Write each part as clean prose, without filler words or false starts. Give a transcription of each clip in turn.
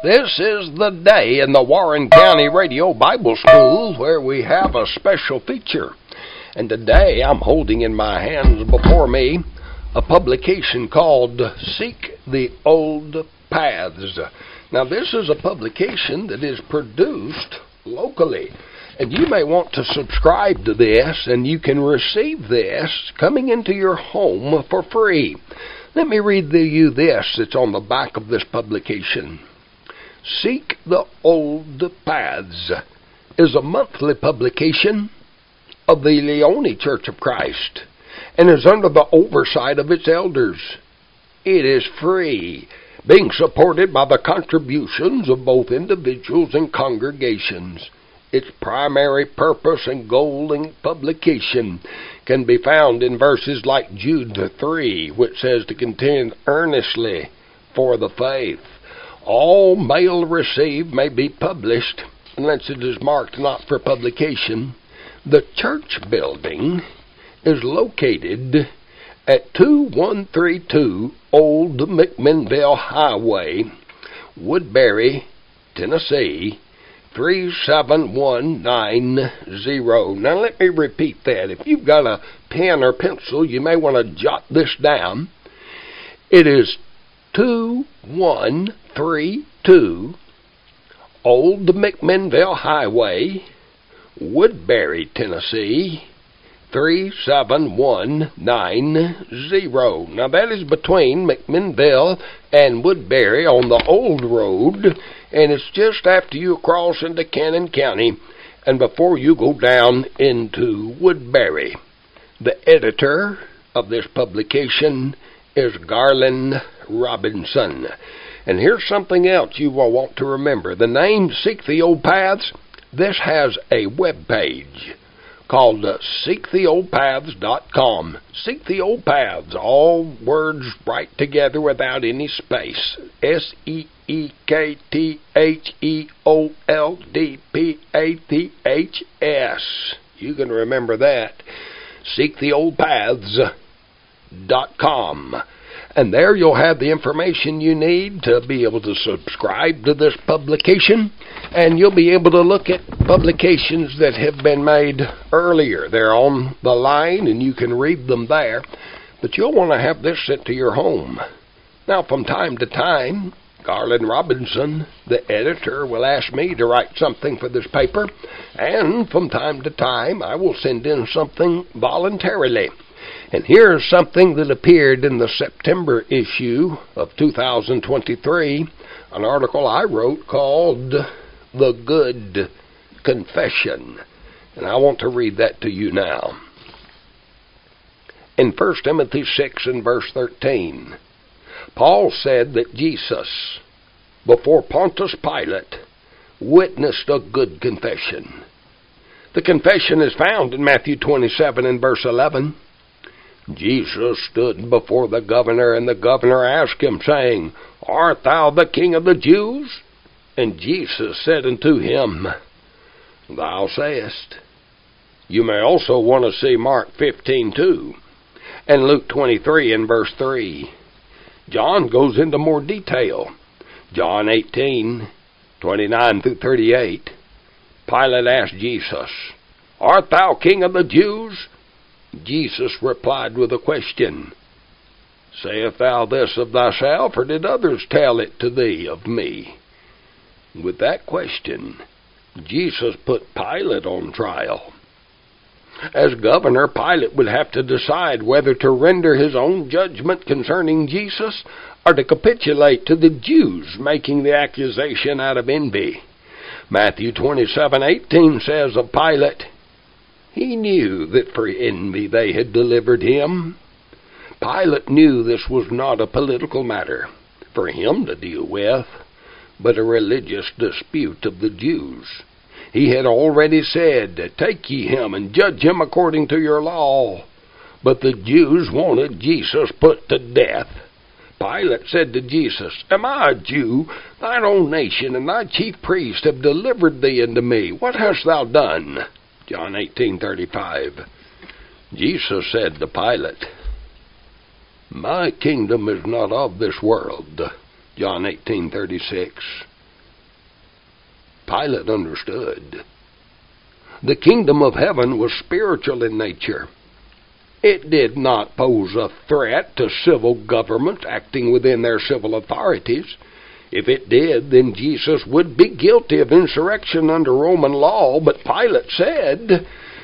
This is the day in the Warren County Radio Bible School where we have a special feature. And today I'm holding in my hands before me a publication called Seek the Old Paths. Now this is a publication that is produced locally. And you may want to subscribe to this, and you can receive this coming into your home for free. Let me read you this that's on the back of this publication. Seek the Old Paths is a monthly publication of the Leone Church of Christ and is under the oversight of its elders. It is free, being supported by the contributions of both individuals and congregations. Its primary purpose and goal in publication can be found in verses like Jude 3, which says to contend earnestly for the faith. All mail received may be published, unless it is marked not for publication. The church building is located at 2132 Old McMinnville Highway, Woodbury, Tennessee, 37190. Now let me repeat that. If you've got a pen or pencil, you may want to jot this down. It is 2132 Old McMinnville Highway, Woodbury, Tennessee, 37190. Now that is between McMinnville and Woodbury on the old road, and it's just after you cross into Cannon County and before you go down into Woodbury. The editor of this publication is Garland Robinson. And here's something else you will want to remember. The name Seek the Old Paths, this has a web page called seektheoldpaths.com. Seek the Old Paths, all words right together without any space. SeektheOldPaths. You can remember that. Seektheoldpaths.com. And there you'll have the information you need to be able to subscribe to this publication. And you'll be able to look at publications that have been made earlier. They're on the line and you can read them there. But you'll want to have this sent to your home. Now from time to time, Garland Robinson, the editor, will ask me to write something for this paper. And from time to time, I will send in something voluntarily. And here's something that appeared in the September issue of 2023, an article I wrote called The Good Confession. And I want to read that to you now. In 1 Timothy 6 and verse 13, Paul said that Jesus, before Pontius Pilate, witnessed a good confession. The confession is found in Matthew 27 and verse 11. Jesus stood before the governor, and the governor asked him, saying, Art thou the King of the Jews? And Jesus said unto him, Thou sayest. You may also want to see Mark 15:2 and Luke 23 and verse 3. John goes into more detail. John 18:29 through 38. Pilate asked Jesus, Art thou King of the Jews? Jesus replied with a question. Sayest thou this of thyself, or did others tell it to thee of me? With that question, Jesus put Pilate on trial. As governor, Pilate would have to decide whether to render his own judgment concerning Jesus or to capitulate to the Jews, making the accusation out of envy. Matthew 27:18 says of Pilate, He knew that for envy they had delivered him. Pilate knew this was not a political matter for him to deal with, but a religious dispute of the Jews. He had already said, Take ye him and judge him according to your law. But the Jews wanted Jesus put to death. Pilate said to Jesus, Am I a Jew? Thine own nation and thy chief priest have delivered thee unto me. What hast thou done? John 18:35. Jesus said to Pilate, My kingdom is not of this world. John 18:36. Pilate understood. The kingdom of heaven was spiritual in nature. It did not pose a threat to civil governments acting within their civil authorities. If it did, then Jesus would be guilty of insurrection under Roman law, but Pilate said,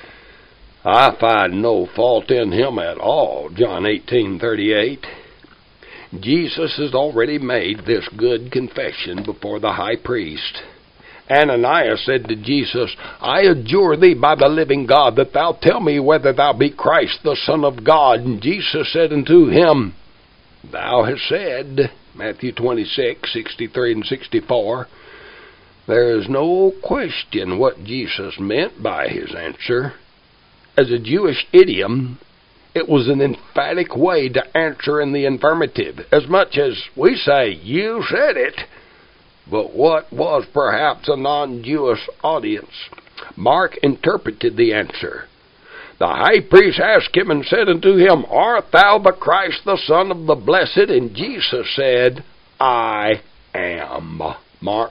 "I find no fault in him at all," John 18:38. Jesus has already made this good confession before the high priest. Ananias said to Jesus, "I adjure thee by the living God that thou tell me whether thou be Christ, the Son of God." And Jesus said unto him, "Thou hast said," Matthew 26:63 and 64. There is no question what Jesus meant by his answer. As a Jewish idiom, it was an emphatic way to answer in the affirmative, as much as we say, "You said it." But what was perhaps a non-Jewish audience? Mark interpreted the answer. The high priest asked him and said unto him, "Art thou the Christ, the Son of the Blessed?" And Jesus said, "I am." Mark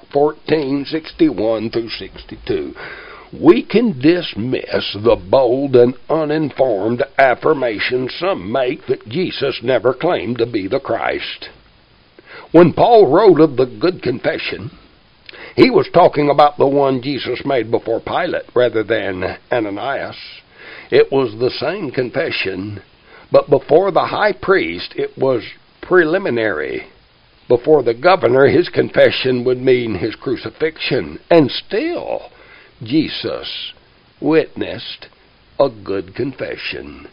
14:61 through 62. We can dismiss the bold and uninformed affirmation some make that Jesus never claimed to be the Christ. When Paul wrote of the good confession, he was talking about the one Jesus made before Pilate rather than Ananias. It was the same confession, but before the high priest it was preliminary. Before the governor, his confession would mean his crucifixion, and still Jesus witnessed a good confession.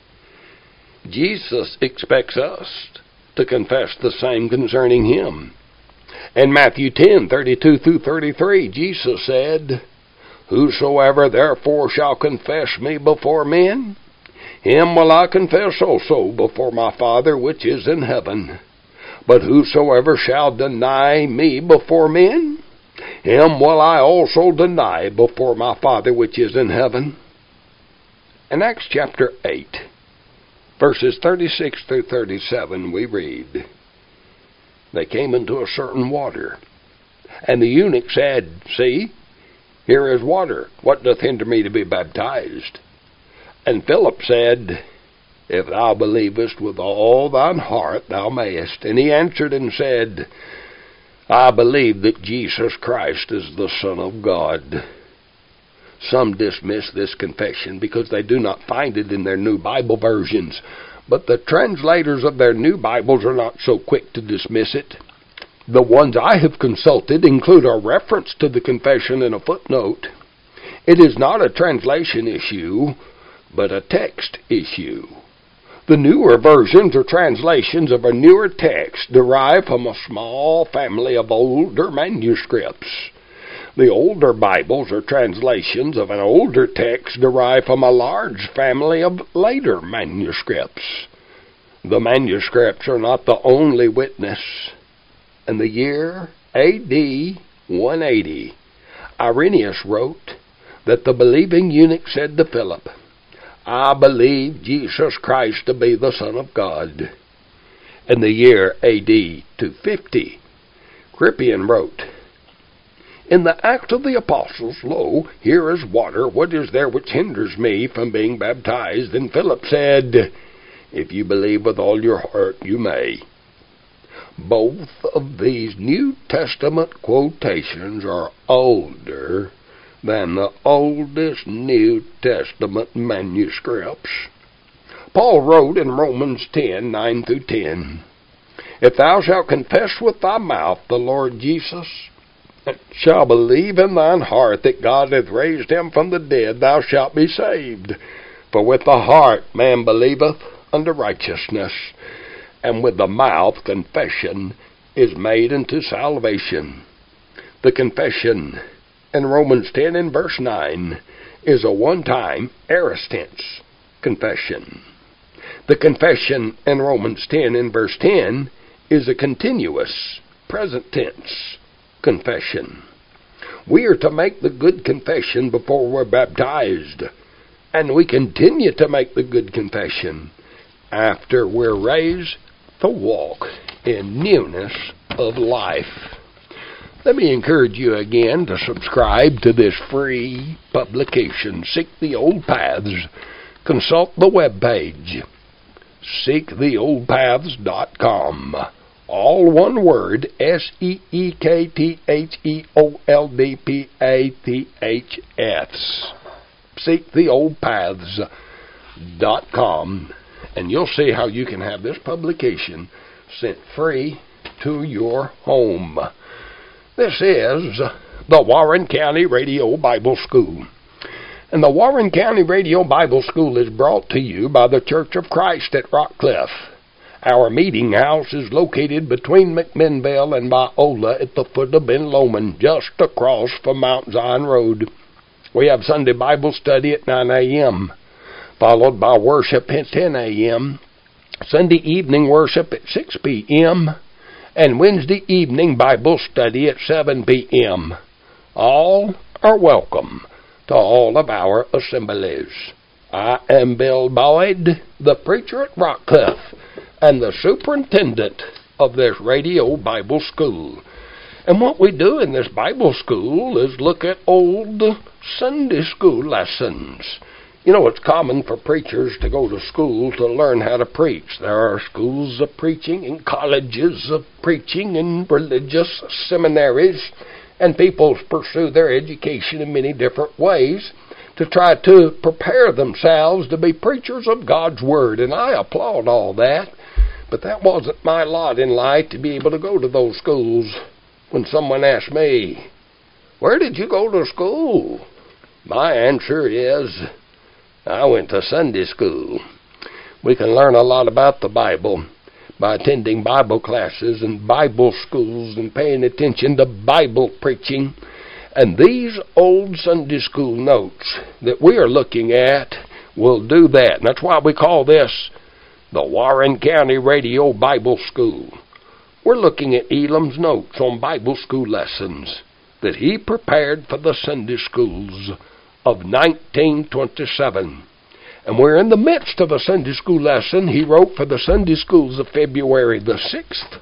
Jesus expects us to confess the same concerning him. In Matthew 10:32 through 33, Jesus said, "Whosoever therefore shall confess me before men, him will I confess also before my Father which is in heaven. But whosoever shall deny me before men, him will I also deny before my Father which is in heaven." In Acts chapter 8, verses 36 through 37, we read, "They came into a certain water, and the eunuch said, See, here is water. What doth hinder me to be baptized? And Philip said, If thou believest with all thine heart, thou mayest. And he answered and said, I believe that Jesus Christ is the Son of God." Some dismiss this confession because they do not find it in their new Bible versions, but the translators of their new Bibles are not so quick to dismiss it. The ones I have consulted include a reference to the confession in a footnote. It is not a translation issue, but a text issue. The newer versions or translations of a newer text derive from a small family of older manuscripts. The older Bibles or translations of an older text derive from a large family of later manuscripts. The manuscripts are not the only witness. In the year A.D. 180, Irenaeus wrote that the believing eunuch said to Philip, I believe Jesus Christ to be the Son of God. In the year A.D. 250, Cyprian wrote, In the Acts of the Apostles, lo, here is water. What is there which hinders me from being baptized? And Philip said, If you believe with all your heart, you may. Both of these New Testament quotations are older than the oldest New Testament manuscripts. Paul wrote in Romans 10:9 through 10, If thou shalt confess with thy mouth the Lord Jesus, and shalt believe in thine heart that God hath raised him from the dead, thou shalt be saved. For with the heart man believeth unto righteousness, and with the mouth confession is made unto salvation. The confession in Romans 10 and verse 9 is a one-time aorist tense confession. The confession in Romans 10 and verse 10 is a continuous present tense confession. We are to make the good confession before we're baptized, and we continue to make the good confession after we're raised to walk in newness of life. Let me encourage you again to subscribe to this free publication, Seek the Old Paths. Consult the webpage, seektheoldpaths.com. All one word, SEEKTHEOLDPATHS. Seektheoldpaths.com. And you'll see how you can have this publication sent free to your home. This is the Warren County Radio Bible School. And the Warren County Radio Bible School is brought to you by the Church of Christ at Rockcliffe. Our meeting house is located between McMinnville and Biola at the foot of Ben Lomond, just across from Mount Zion Road. We have Sunday Bible study at 9 a.m., followed by worship at 10 a.m., Sunday evening worship at 6 p.m., and Wednesday evening Bible study at 7 p.m. All are welcome to all of our assemblies. I am Bill Boyd, the preacher at Rockcliffe, and the superintendent of this radio Bible school. And what we do in this Bible school is look at old Sunday school lessons. You know, it's common for preachers to go to school to learn how to preach. There are schools of preaching and colleges of preaching and religious seminaries, and people pursue their education in many different ways to try to prepare themselves to be preachers of God's Word, and I applaud all that, but that wasn't my lot in life to be able to go to those schools. When someone asked me, "Where did you go to school?" my answer is, I went to Sunday school. We can learn a lot about the Bible by attending Bible classes and Bible schools and paying attention to Bible preaching. And these old Sunday school notes that we are looking at will do that. And that's why we call this the Warren County Radio Bible School. We're looking at Elam's notes on Bible school lessons that he prepared for the Sunday schools of 1927. And we're in the midst of a Sunday school lesson he wrote for the Sunday schools of February the 6th,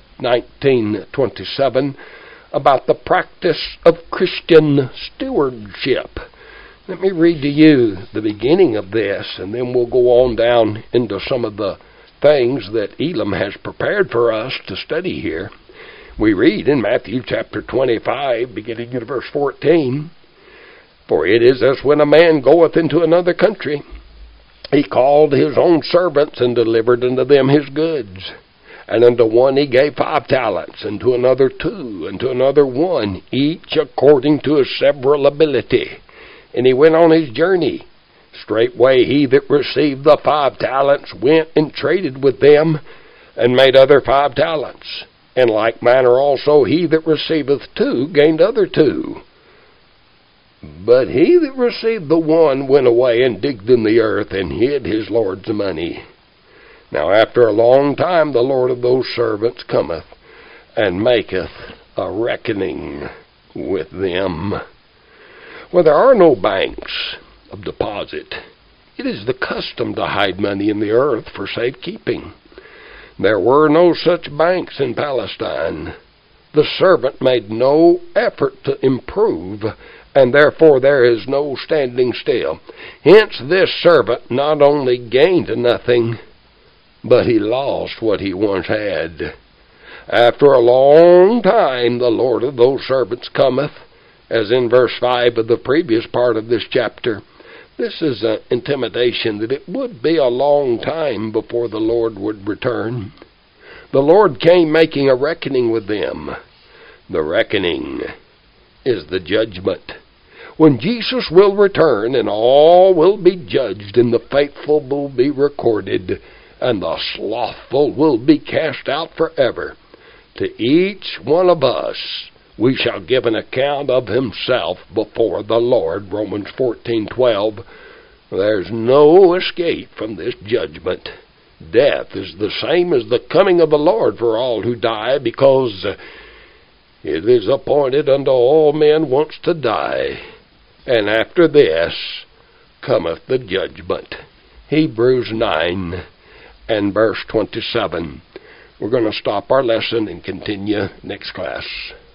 1927, about the practice of Christian stewardship. Let me read to you the beginning of this, and then we'll go on down into some of the things that Elam has prepared for us to study here. We read in Matthew chapter 25, beginning at verse 14, "For it is as when a man goeth into another country, he called his own servants and delivered unto them his goods. And unto one he gave 5 talents, and to another 2, and to another 1, each according to his several ability. And he went on his journey. Straightway he that received the 5 talents went and traded with them, and made other 5 talents. In like manner also he that receiveth 2 gained other 2. But he that received the 1 went away and digged in the earth and hid his Lord's money. Now after a long time the Lord of those servants cometh and maketh a reckoning with them." Well, there are no banks of deposit. It is the custom to hide money in the earth for safekeeping. There were no such banks in Palestine. The servant made no effort to improve, and therefore there is no standing still. Hence this servant not only gained nothing, but he lost what he once had. After a long time the Lord of those servants cometh, as in verse 5 of the previous part of this chapter. This is an intimation that it would be a long time before the Lord would return. The Lord came making a reckoning with them. The reckoning is the judgment. When Jesus will return, and all will be judged, and the faithful will be recorded, and the slothful will be cast out forever. To each one of us we shall give an account of himself before the Lord. Romans 14:12. There's no escape from this judgment. Death is the same as the coming of the Lord for all who die, because it is appointed unto all men once to die, and after this cometh the judgment. Hebrews 9 and verse 27. We're going to stop our lesson and continue next class.